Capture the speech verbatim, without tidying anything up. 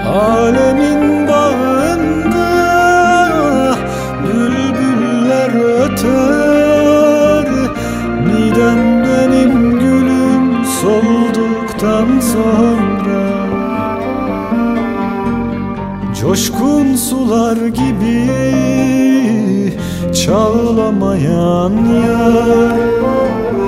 Alemin bağında bülbüller öter. Nidem benim gülüm solduktan sonra. Coşkun sular gibi çağlamayan yar,